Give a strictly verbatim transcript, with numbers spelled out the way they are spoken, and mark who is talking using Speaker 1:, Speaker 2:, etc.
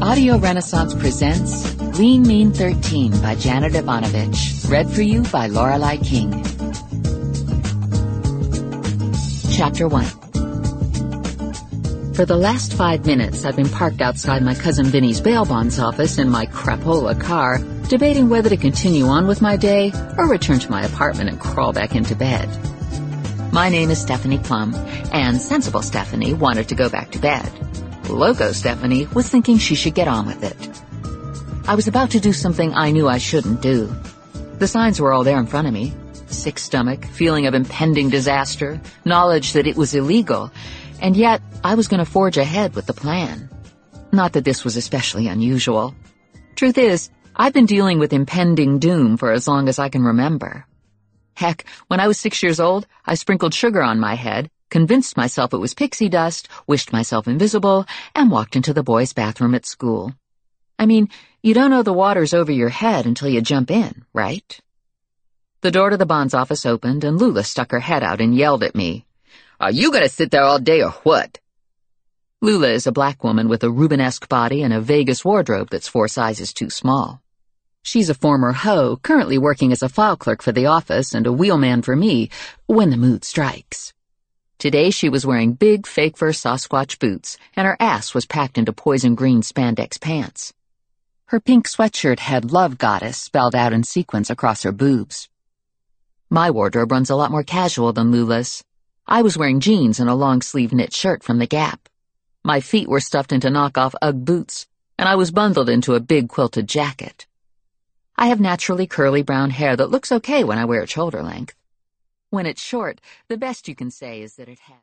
Speaker 1: Audio Renaissance presents Lean Mean thirteen by Janet Ivanovich, read for you by Lorelei King. Chapter one. For the last five minutes, I've been parked outside my cousin Vinny's bail bonds office in my crapola car, debating whether to continue on with my day or return to my apartment and crawl back into bed. My name is Stephanie Plum, and sensible Stephanie wanted to go back to bed. Loco Stephanie was thinking she should get on with it. I was about to do something I knew I shouldn't do. The signs were all there in front of me. Sick stomach, feeling of impending disaster, knowledge that it was illegal, and yet I was going to forge ahead with the plan. Not that this was especially unusual. Truth is, I've been dealing with impending doom for as long as I can remember. Heck, when I was six years old, I sprinkled sugar on my head, convinced myself it was pixie dust, wished myself invisible, and walked into the boys' bathroom at school. I mean, you don't know the water's over your head until you jump in, right? The door to the bonds office opened, and Lula stuck her head out and yelled at me. "Are you gonna sit there all day or what?" Lula is a black woman with a Rubenesque body and a Vegas wardrobe that's four sizes too small. She's a former hoe, currently working as a file clerk for the office and a wheelman for me when the mood strikes. Today she was wearing big fake fur Sasquatch boots, and her ass was packed into poison green spandex pants. Her pink sweatshirt had Love Goddess spelled out in sequins across her boobs. My wardrobe runs a lot more casual than Lula's. I was wearing jeans and a long-sleeve knit shirt from the Gap. My feet were stuffed into knockoff Ugg boots, and I was bundled into a big quilted jacket. I have naturally curly brown hair that looks okay when I wear it shoulder length. When it's short, the best you can say is that it has